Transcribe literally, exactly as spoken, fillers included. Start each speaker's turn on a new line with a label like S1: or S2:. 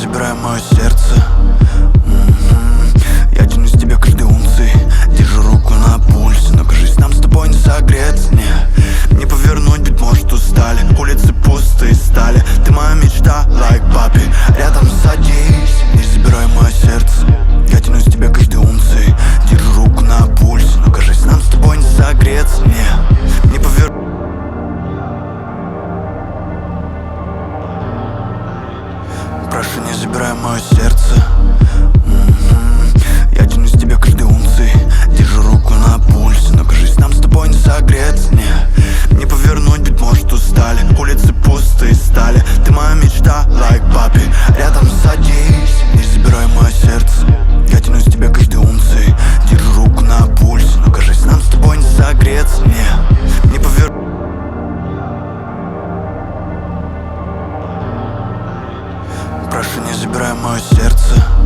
S1: забирай мое сердце. М-м-м. Я тянусь к тебе каждой унцией, держу руку на пульсе, но кажись, нам с тобой не согреться. Не, не повернуть, быть может устали, улицы пустые стали. Ты моя мечта, like папи, рядом садись. Не забирай мое сердце. Я тянусь к тебе каждой унцией, держу руку на пульсе, но кажись, нам с тобой не согреться. Не, не повернуть. Прошу, не забирай мое сердце. М-м-м. Я тянусь к тебе каждой унцией, держу руку на пульсе, но кажись, нам с тобой не согреться. Не, не повернуть, быть может устали, улицы пустые стали. Ты моя мечта, like папи, рядом садись. Не забирай мое сердце. Я тянусь к тебе каждой унцией, держу руку на пульсе, но кажись, нам с тобой не согреться. Не, не повернуть. Прошу, не забирай мое сердце.